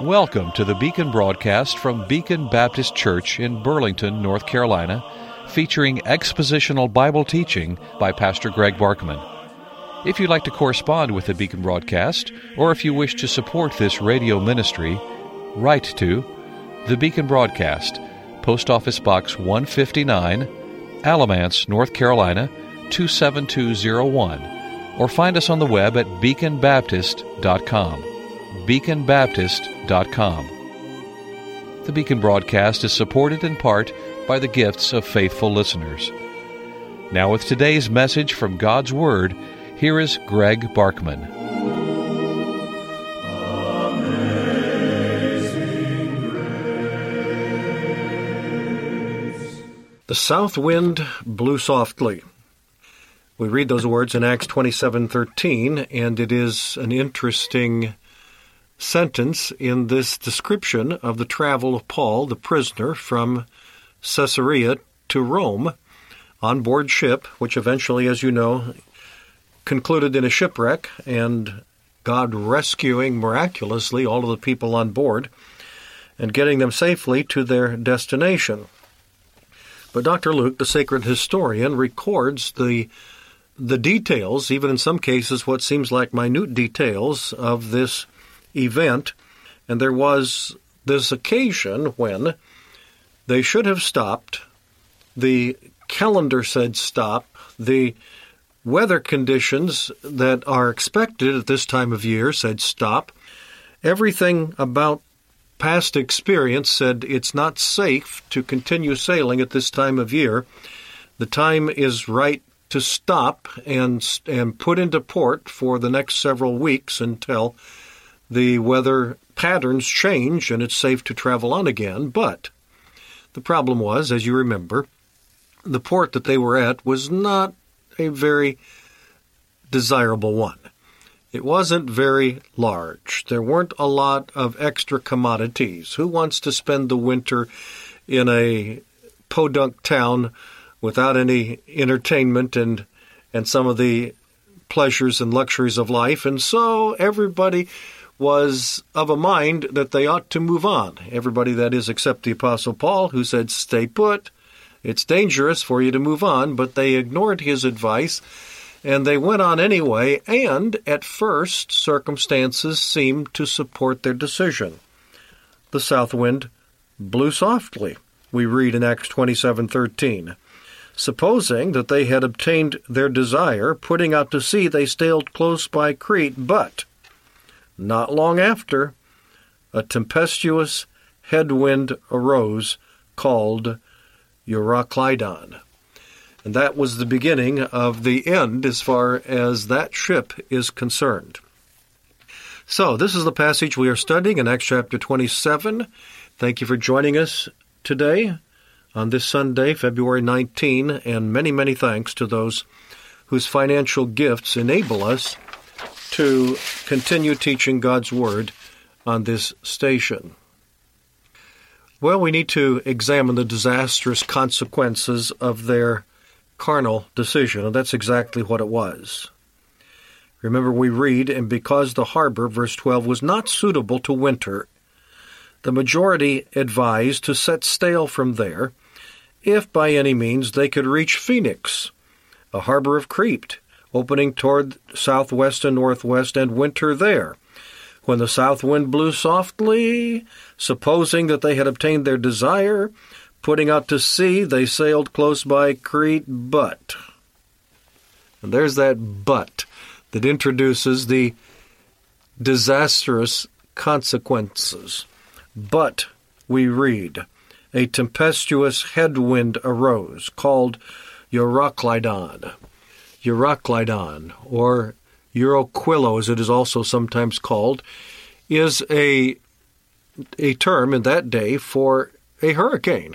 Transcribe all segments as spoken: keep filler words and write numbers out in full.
Welcome to the Beacon broadcast from Beacon Baptist Church in Burlington, North Carolina, featuring expositional Bible teaching by Pastor Greg Barkman. If you'd like to correspond with the Beacon broadcast, or if you wish to support this radio ministry, write to the Beacon Broadcast, Post Office Box one fifty-nine, Alamance, North Carolina, two seven two zero one, or find us on the web at beacon baptist dot com. beacon baptist dot com. The Beacon broadcast is supported in part by the gifts of faithful listeners. Now with today's message from God's Word, here is Greg Barkman. The south wind blew softly. We read those words in Acts twenty-seven thirteen, and it is an interesting sentence in this description of the travel of Paul, the prisoner, from Caesarea to Rome on board ship, which eventually, as you know, concluded in a shipwreck, and God rescuing miraculously all of the people on board and getting them safely to their destination. But Doctor Luke, the sacred historian, records the the details, even in some cases what seems like minute details, of this event. And there was this occasion when they should have stopped. The calendar said stop. The weather conditions that are expected at this time of year said stop. Everything about past experience said it's not safe to continue sailing at this time of year. The time is right to stop and and put into port for the next several weeks until the weather patterns change and it's safe to travel on again. But the problem was, as you remember, the port that they were at was not a very desirable one. It wasn't very large. There weren't a lot of extra commodities. Who wants to spend the winter in a podunk town without any entertainment and and some of the pleasures and luxuries of life? And so everybody was of a mind that they ought to move on. Everybody, that is, except the Apostle Paul, who said, stay put. It's dangerous for you to move on, but they ignored his advice. And they went on anyway, and at first, circumstances seemed to support their decision. The south wind blew softly, we read in Acts twenty-seven thirteen. Supposing that they had obtained their desire, putting out to sea, they sailed close by Crete, but not long after, a tempestuous headwind arose called Euroclydon. And that was the beginning of the end as far as that ship is concerned. So, this is the passage we are studying in Acts chapter twenty-seven. Thank you for joining us today on this Sunday, February nineteenth, and many, many thanks to those whose financial gifts enable us to continue teaching God's Word on this station. Well, we need to examine the disastrous consequences of their carnal decision, and that's exactly what it was. Remember, we read, and because the harbor, verse twelve, was not suitable to winter, the majority advised to set sail from there, if by any means they could reach Phoenix, a harbor of Crete, opening toward southwest and northwest, and winter there. When the south wind blew softly, supposing that they had obtained their desire, putting out to sea, they sailed close by Crete, but. And there's that but that introduces the disastrous consequences. But, we read, a tempestuous headwind arose, called Euroclydon. Euroclydon, or Euroquilo, as it is also sometimes called, is a, a term in that day for a hurricane.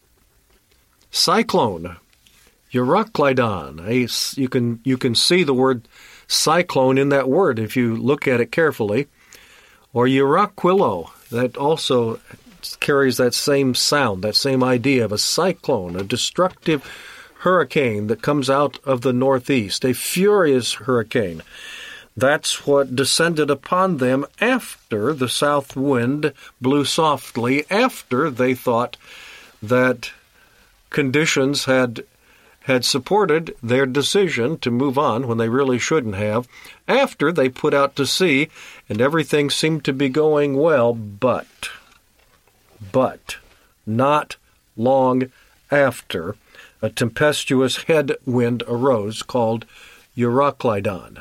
Cyclone, Euroclydon. A, you can you can see the word cyclone in that word if you look at it carefully. Or Euroquilo, that also carries that same sound, that same idea of a cyclone, a destructive hurricane that comes out of the northeast, a furious hurricane. That's what descended upon them after the south wind blew softly, after they thought that conditions had had supported their decision to move on when they really shouldn't have, after they put out to sea and everything seemed to be going well, but, but, not long after, a tempestuous headwind arose called Euroclydon.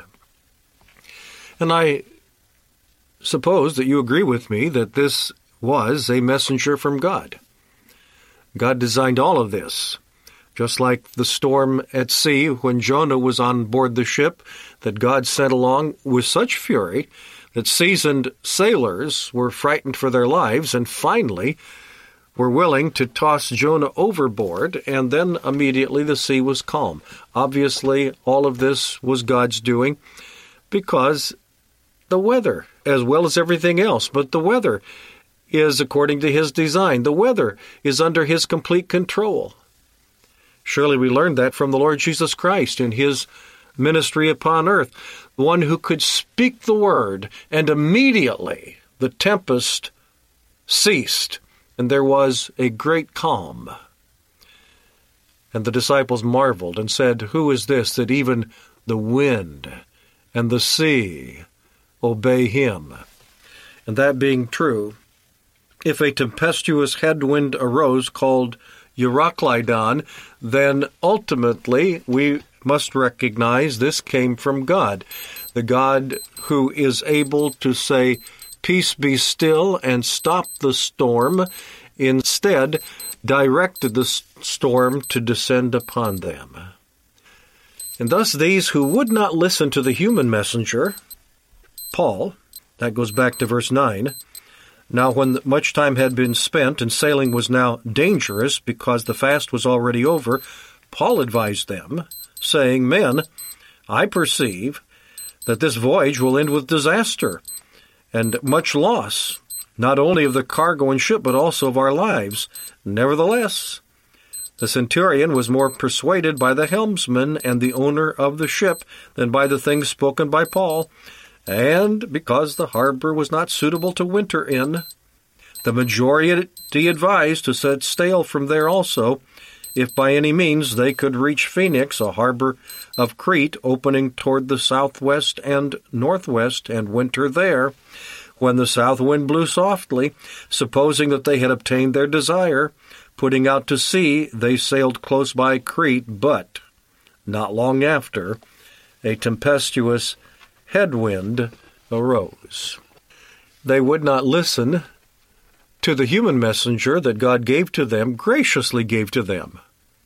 And I suppose that you agree with me that this was a messenger from God. God designed all of this. Just like the storm at sea when Jonah was on board the ship that God sent along with such fury that seasoned sailors were frightened for their lives and finally were willing to toss Jonah overboard, and then immediately the sea was calm. Obviously, all of this was God's doing because the weather, as well as everything else, but the weather is according to His design. The weather is under His complete control. Surely we learned that from the Lord Jesus Christ in His ministry upon earth, the one who could speak the word, and immediately the tempest ceased, and there was a great calm. And the disciples marveled and said, "Who is this that even the wind and the sea obey Him?" And that being true, if a tempestuous headwind arose called Euroclydon, then ultimately we must recognize this came from God, the God who is able to say, "Peace be still," and stop the storm, instead directed the storm to descend upon them. And thus these who would not listen to the human messenger, Paul, that goes back to verse nine, now when much time had been spent and sailing was now dangerous because the fast was already over, Paul advised them, saying, "Men, I perceive that this voyage will end with disaster and much loss, not only of the cargo and ship, but also of our lives. Nevertheless, the centurion was more persuaded by the helmsman and the owner of the ship than by the things spoken by Paul, and because the harbor was not suitable to winter in, the majority advised to set sail from there also, if by any means they could reach Phoenix, a harbor of Crete opening toward the southwest and northwest, and winter there. When the south wind blew softly, supposing that they had obtained their desire, putting out to sea, they sailed close by Crete, but not long after, a tempestuous headwind arose. They would not listen to the human messenger that God gave to them, graciously gave to them.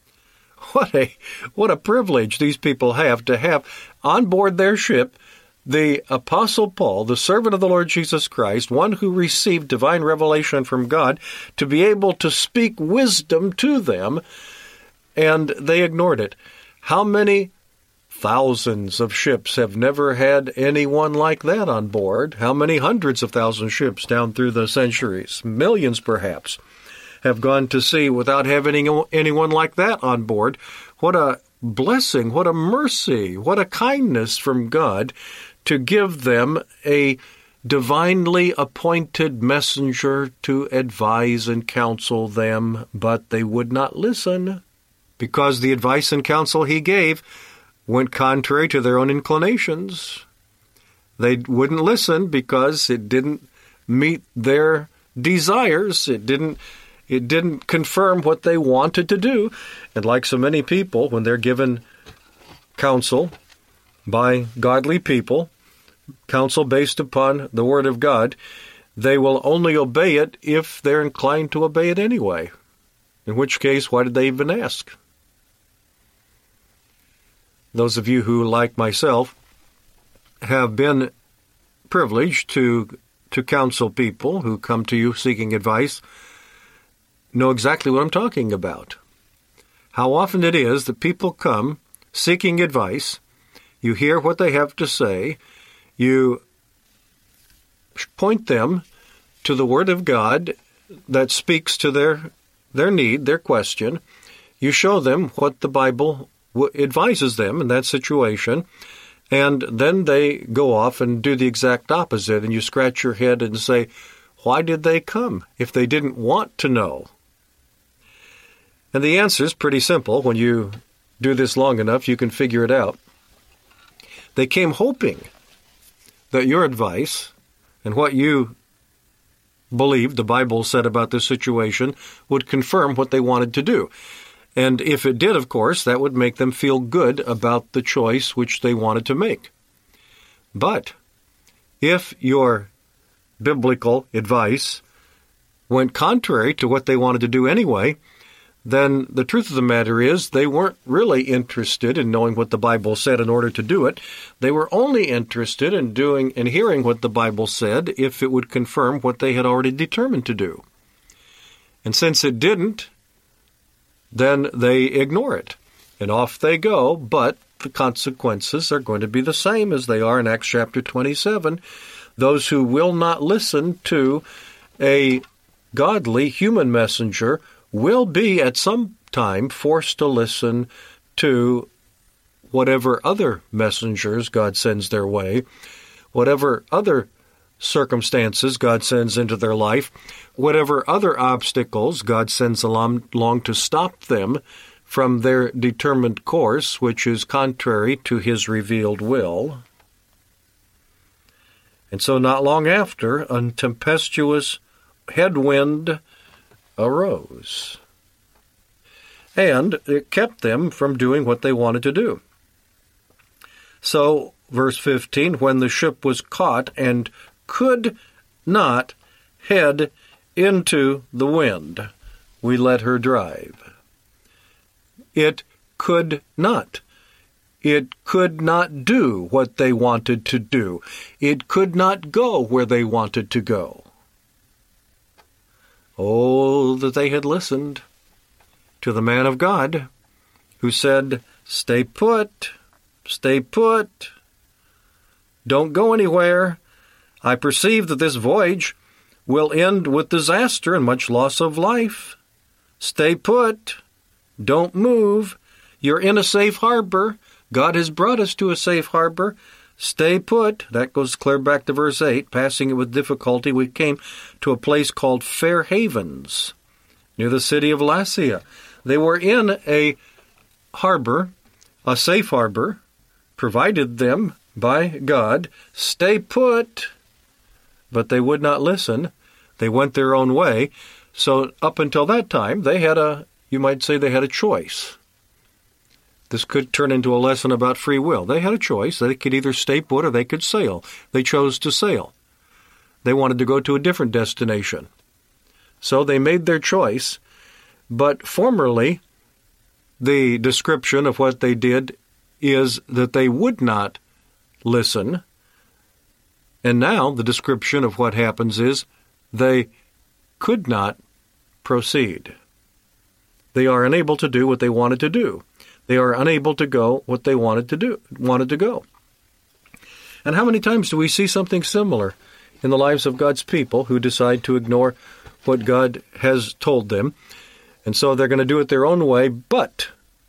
What a what a privilege these people have to have on board their ship the Apostle Paul, the servant of the Lord Jesus Christ, one who received divine revelation from God, to be able to speak wisdom to them, and they ignored it. How many thousands of ships have never had anyone like that on board? How many hundreds of thousands of ships down through the centuries, millions perhaps, have gone to sea without having anyone like that on board? What a blessing, what a mercy, what a kindness from God to give them a divinely appointed messenger to advise and counsel them, but they would not listen because the advice and counsel he gave went contrary to their own inclinations. They wouldn't listen because it didn't meet their desires. It didn't it didn't confirm what they wanted to do. And like so many people, when they're given counsel by godly people, counsel based upon the Word of God, they will only obey it if they're inclined to obey it anyway. In which case, why did they even ask? Those of you who, like myself, have been privileged to to counsel people who come to you seeking advice know exactly what I'm talking about. How often it is that people come seeking advice, you hear what they have to say, you point them to the Word of God that speaks to their their need, their question. You show them what the Bible advises them in that situation, And then they go off and do the exact opposite, and you scratch your head and say, why did they come if they didn't want to know? And the answer is pretty simple. When you do this long enough, you can figure it out. They came hoping that your advice and what you believed the Bible said about this situation would confirm what they wanted to do. And if it did, of course, that would make them feel good about the choice which they wanted to make. But if your biblical advice went contrary to what they wanted to do anyway, then the truth of the matter is they weren't really interested in knowing what the Bible said in order to do it. They were only interested in doing and hearing what the Bible said if it would confirm what they had already determined to do. And since it didn't, then they ignore it. And off they go, but the consequences are going to be the same as they are in Acts chapter twenty-seven. Those who will not listen to a godly human messenger will be at some time forced to listen to whatever other messengers God sends their way, whatever other circumstances God sends into their life, whatever other obstacles God sends along, along to stop them from their determined course, which is contrary to His revealed will. And so not long after, a tempestuous headwind arose. And it kept them from doing what they wanted to do. So, verse fifteen, when the ship was caught and could not head into the wind, we let her drive. It could not. It could not do what they wanted to do. It could not go where they wanted to go. Oh, that they had listened to the man of God who said, stay put, stay put, don't go anywhere. I perceive that this voyage will end with disaster and much loss of life. Stay put, don't move. You're in a safe harbor. God has brought us to a safe harbor. Stay put. That goes clear back to verse eight. Passing it with difficulty, we came to a place called Fair Havens, near the city of Lasea. They were in a harbor, a safe harbor, provided them by God. Stay put. But they would not listen. They went their own way. So up until that time, they had a, you might say they had a choice. This could turn into a lesson about free will. They had a choice. They could either stay put or they could sail. They chose to sail. They wanted to go to a different destination. So they made their choice. But formerly, the description of what they did is that they would not listen. And now the description of what happens is they could not proceed. They are unable to do what they wanted to do. They are unable to go what they wanted to do, wanted to go. And how many times do we see something similar in the lives of God's people who decide to ignore what God has told them? And so they're going to do it their own way, but,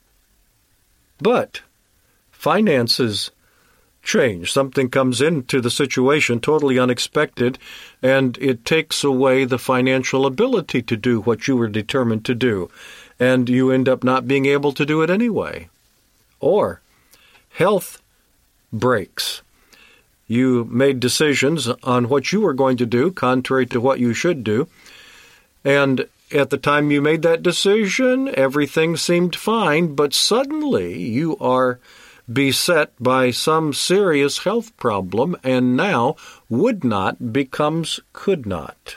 but, finances change. Something comes into the situation totally unexpected, and it takes away the financial ability to do what you were determined to do. And you end up not being able to do it anyway. Or health breaks. You made decisions on what you were going to do, contrary to what you should do. And at the time you made that decision, everything seemed fine, but suddenly you are beset by some serious health problem, and now would not becomes could not.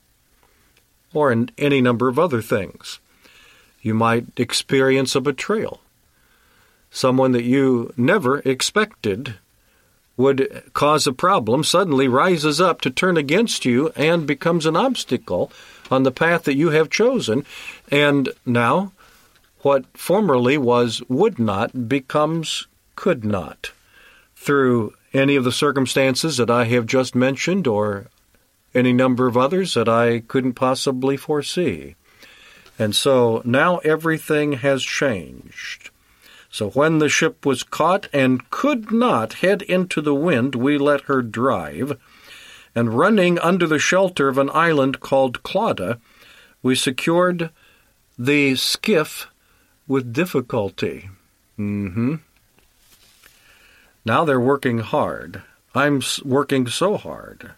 Or in any number of other things. You might experience a betrayal. Someone that you never expected would cause a problem suddenly rises up to turn against you and becomes an obstacle on the path that you have chosen. And now, what formerly was would not becomes could not through any of the circumstances that I have just mentioned or any number of others that I couldn't possibly foresee. And so now everything has changed. So when the ship was caught and could not head into the wind, we let her drive, and running under the shelter of an island called Clauda, we secured the skiff with difficulty. Mm-hmm. Now they're working hard. I'm working so hard,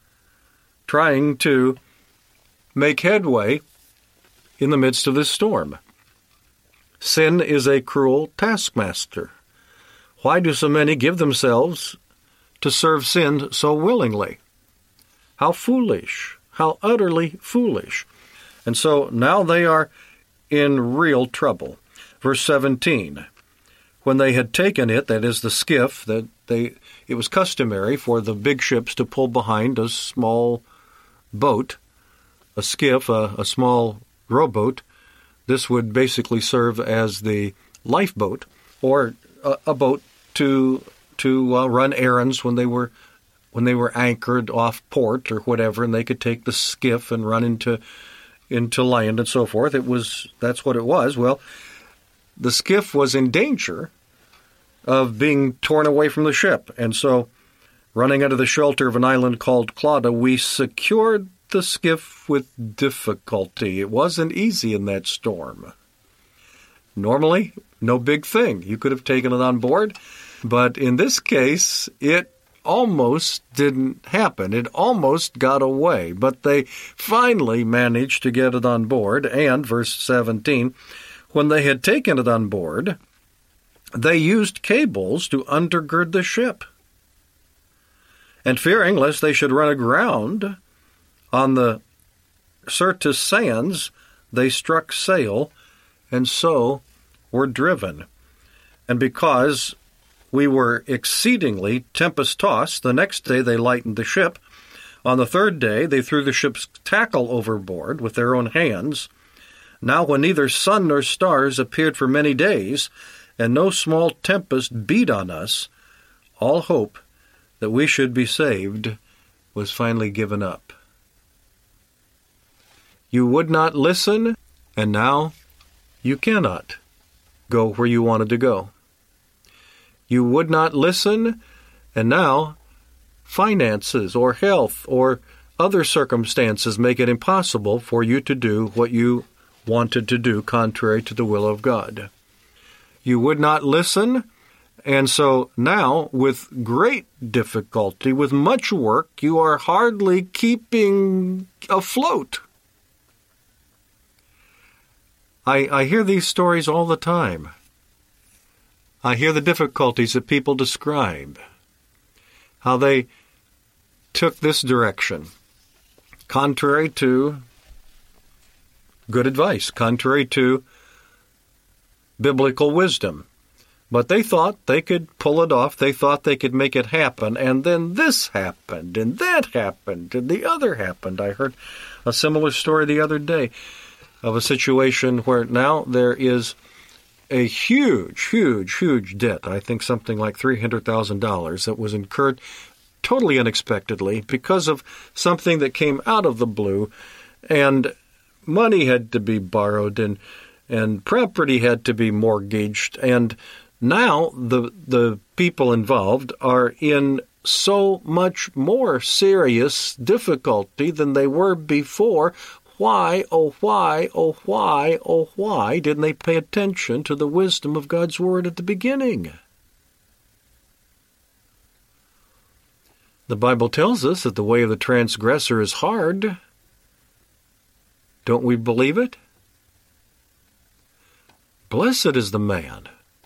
trying to make headway in the midst of this storm. Sin is a cruel taskmaster. Why do so many give themselves to serve sin so willingly? How foolish, how utterly foolish. And so now they are in real trouble. Verse seventeen, when they had taken it, that is the skiff, that they it was customary for the big ships to pull behind a small boat, a skiff, a, a small rowboat. This would basically serve as the lifeboat, or a, a boat to to uh, run errands when they were when they were anchored off port or whatever, and they could take the skiff and run into into land and so forth. It was that's what it was. Well, the skiff was in danger of being torn away from the ship, and so, running under the shelter of an island called Clauda, we secured the skiff with difficulty. It wasn't easy in that storm. Normally, no big thing. You could have taken it on board, but in this case, it almost didn't happen. It almost got away, but they finally managed to get it on board, and, verse seventeen, when they had taken it on board, they used cables to undergird the ship. And fearing lest they should run aground on the Syrtis sands, they struck sail, and so were driven. And because we were exceedingly tempest-tossed, the next day they lightened the ship. On the third day they threw the ship's tackle overboard with their own hands. Now when neither sun nor stars appeared for many days, and no small tempest beat on us, all hope that we should be saved was finally given up. You would not listen, and now you cannot go where you wanted to go. You would not listen, and now finances or health or other circumstances make it impossible for you to do what you wanted to do contrary to the will of God. You would not listen, and so now, with great difficulty, with much work, you are hardly keeping afloat. I, I hear these stories all the time. I hear the difficulties that people describe, how they took this direction, contrary to good advice, contrary to biblical wisdom. But they thought they could pull it off, they thought they could make it happen, and then this happened, and that happened, and the other happened. I heard a similar story the other day of a situation where now there is a huge, huge, huge debt, I think something like three hundred thousand dollars, that was incurred totally unexpectedly because of something that came out of the blue, and money had to be borrowed, and and property had to be mortgaged, and now the the people involved are in so much more serious difficulty than they were before. Why, oh why, oh why, oh why didn't they pay attention to the wisdom of God's Word at the beginning? The Bible tells us that the way of the transgressor is hard. Don't we believe it? Blessed is the man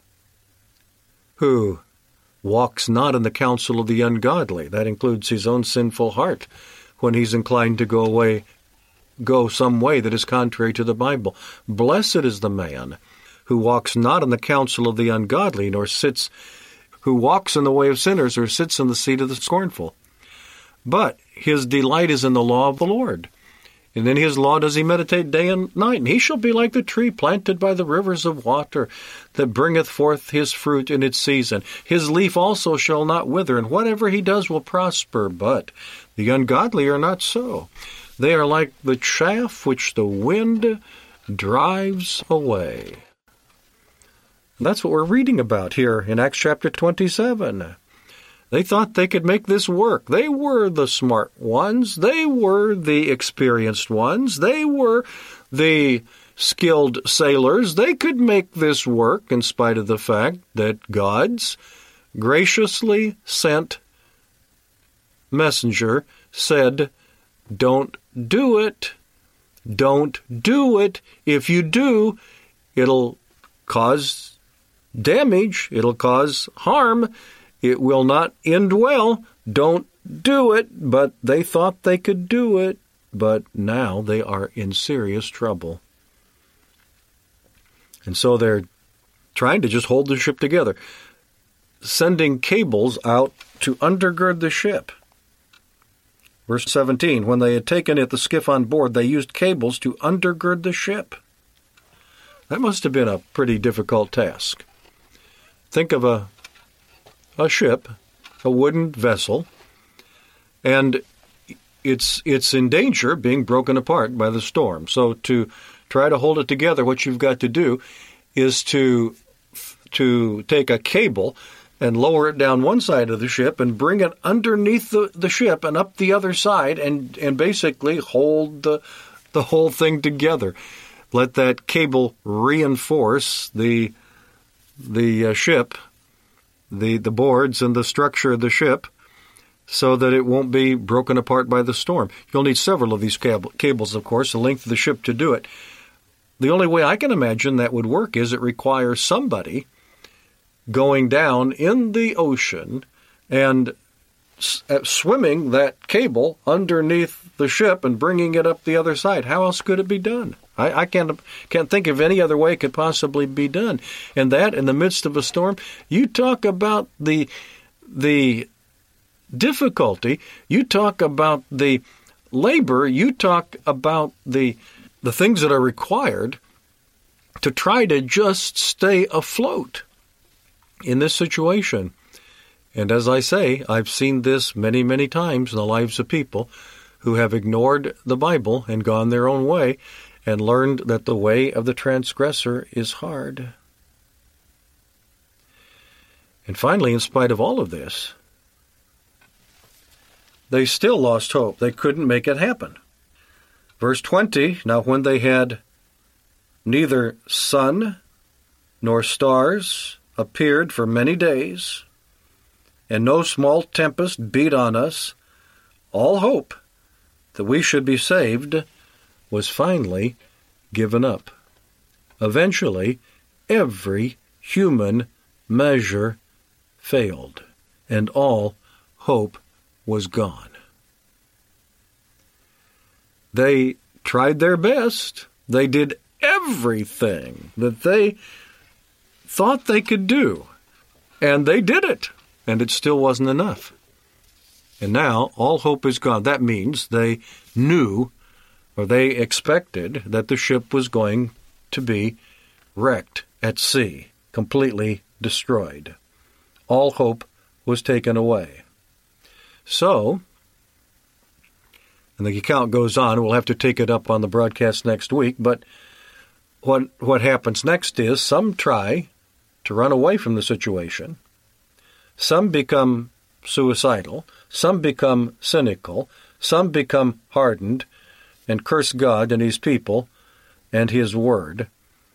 who walks not in the counsel of the ungodly. That includes his own sinful heart when he's inclined to go away, go some way that is contrary to the Bible. Blessed is the man who walks not in the counsel of the ungodly, nor sits, who walks in the way of sinners, or sits in the seat of the scornful. But his delight is in the law of the Lord. And in his law does he meditate day and night. And he shall be like the tree planted by the rivers of water, that bringeth forth his fruit in its season. His leaf also shall not wither, and whatever he does will prosper. But the ungodly are not so. They are like the chaff which the wind drives away. That's what we're reading about here in Acts chapter twenty-seven. They thought they could make this work. They were the smart ones. They were the experienced ones. They were the skilled sailors. They could make this work in spite of the fact that God's graciously sent messenger said, don't do it. Don't do it. If you do, it'll cause damage. It'll cause harm. It will not end well. Don't do it. But they thought they could do it. But now they are in serious trouble. And so they're trying to just hold the ship together, sending cables out to undergird the ship. Verse seventeen, when they had taken it, the skiff on board, they used cables to undergird the ship. That must have been a pretty difficult task. Think of a, a ship, a wooden vessel, and it's it's in danger of being broken apart by the storm. So to try to hold it together, what you've got to do is to to take a cable and lower it down one side of the ship and bring it underneath the, the ship and up the other side and, and basically hold the, the whole thing together. Let that cable reinforce the the uh, ship, the, the boards and the structure of the ship so that it won't be broken apart by the storm. You'll need several of these cab- cables, of course, the length of the ship to do it. The only way I can imagine that would work is it requires somebody going down in the ocean and s- swimming that cable underneath the ship and bringing it up the other side. How else could it be done? I, I can't can't think of any other way it could possibly be done. And that, in the midst of a storm, you talk about the the difficulty, you talk about the labor, you talk about the the things that are required to try to just stay afloat in this situation. And as I say, I've seen this many, many times in the lives of people who have ignored the Bible and gone their own way and learned that the way of the transgressor is hard. And finally, in spite of all of this, they still lost hope. They couldn't make it happen. Verse twenty, now when they had neither sun nor stars appeared for many days, and no small tempest beat on us, all hope that we should be saved was finally given up. Eventually, every human measure failed, and all hope was gone. They tried their best. They did everything that they thought they could do, and they did it, and it still wasn't enough. And now all hope is gone. That means they knew, or they expected, that the ship was going to be wrecked at sea, completely destroyed. All hope was taken away. So, and the account goes on, we'll have to take it up on the broadcast next week, but what what happens next is some try to run away from the situation. Some become suicidal. Some become cynical. Some become hardened and curse God and His people and His Word.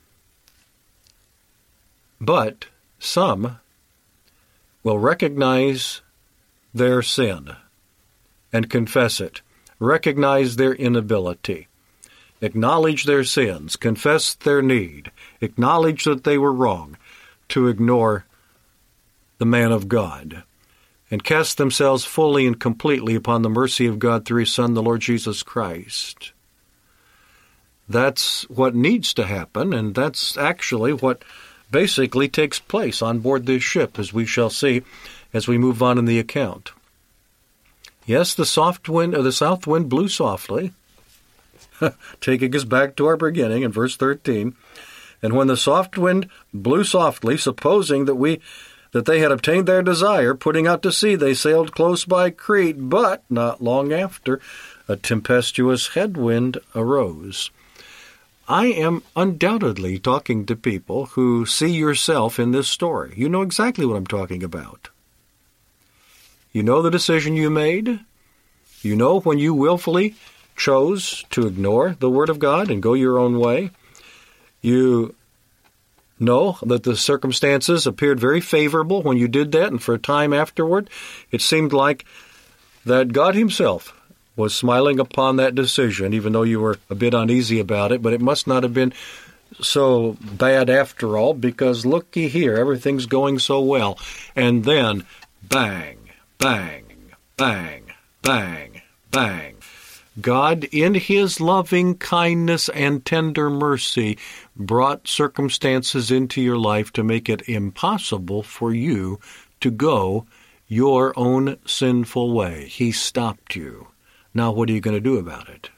But some will recognize their sin and confess it, recognize their inability, acknowledge their sins, confess their need, acknowledge that they were wrong, to ignore the man of God, and cast themselves fully and completely upon the mercy of God through His Son, the Lord Jesus Christ. That's what needs to happen, and that's actually what basically takes place on board this ship, as we shall see as we move on in the account. Yes, the soft wind, or the south wind blew softly, taking us back to our beginning in verse thirteen. And when the soft wind blew softly, supposing that we that they had obtained their desire, putting out to sea, they sailed close by Crete. But not long after, a tempestuous headwind arose. I am undoubtedly talking to people who see yourself in this story. You know exactly what I'm talking about. You know the decision you made. You know when you willfully chose to ignore the Word of God and go your own way. You know that the circumstances appeared very favorable when you did that, and for a time afterward, it seemed like that God Himself was smiling upon that decision, even though you were a bit uneasy about it, but it must not have been so bad after all, because looky here, everything's going so well. And then, bang, bang, bang, bang, bang. God, in His loving kindness and tender mercy, brought circumstances into your life to make it impossible for you to go your own sinful way. He stopped you. Now what are you going to do about it?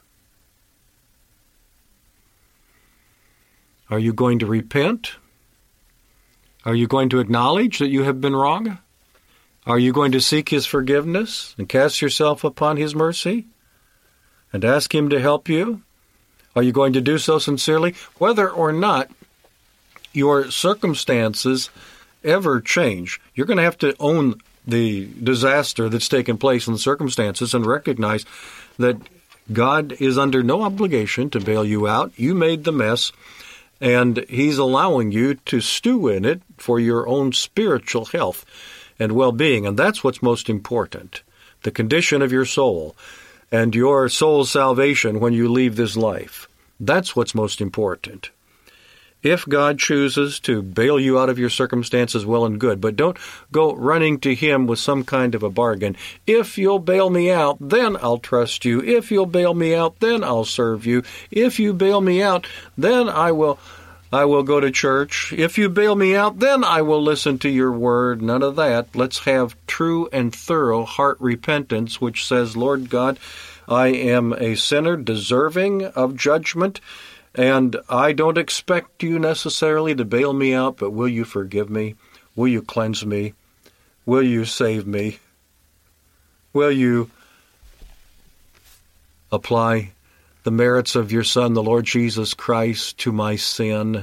Are you going to repent? Are you going to acknowledge that you have been wrong? Are you going to seek His forgiveness and cast yourself upon His mercy and ask Him to help you? Are you going to do so sincerely? Whether or not your circumstances ever change, you're going to have to own the disaster that's taken place in the circumstances and recognize that God is under no obligation to bail you out. You made the mess, and He's allowing you to stew in it for your own spiritual health and well-being, and that's what's most important, the condition of your soul and your soul's salvation when you leave this life. That's what's most important. If God chooses to bail you out of your circumstances, well and good, but don't go running to Him with some kind of a bargain. If you'll bail me out, then I'll trust you. If you'll bail me out, then I'll serve you. If you bail me out, then I will I will go to church. If you bail me out, then I will listen to your word. None of that. Let's have true and thorough heart repentance, which says, Lord God, I am a sinner deserving of judgment, and I don't expect you necessarily to bail me out, but will you forgive me? Will you cleanse me? Will you save me? Will you apply the merits of your Son, the Lord Jesus Christ, to my sin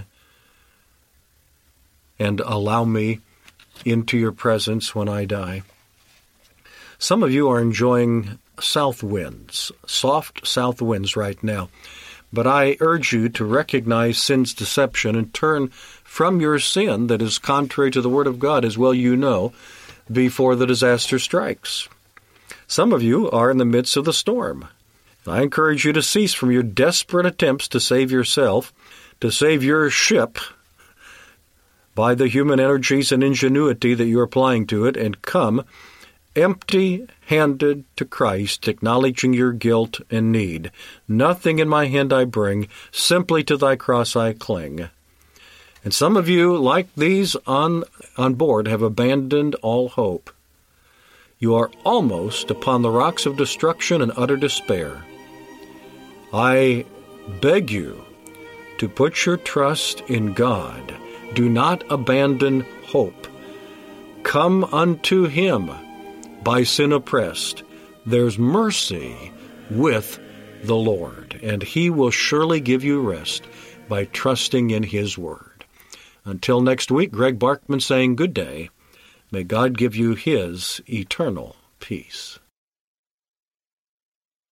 and allow me into your presence when I die? Some of you are enjoying south winds, soft south winds right now. But I urge you to recognize sin's deception and turn from your sin that is contrary to the Word of God, as well you know, before the disaster strikes. Some of you are in the midst of the storm. I encourage you to cease from your desperate attempts to save yourself, to save your ship by the human energies and ingenuity that you're applying to it, and come empty-handed to Christ, acknowledging your guilt and need. Nothing in my hand I bring, simply to thy cross I cling. And some of you, like these on, on board, have abandoned all hope. You are almost upon the rocks of destruction and utter despair. I beg you to put your trust in God. Do not abandon hope. Come unto Him, by sin oppressed. There's mercy with the Lord, and He will surely give you rest by trusting in His Word. Until next week, Greg Barkman saying good day. May God give you His eternal peace.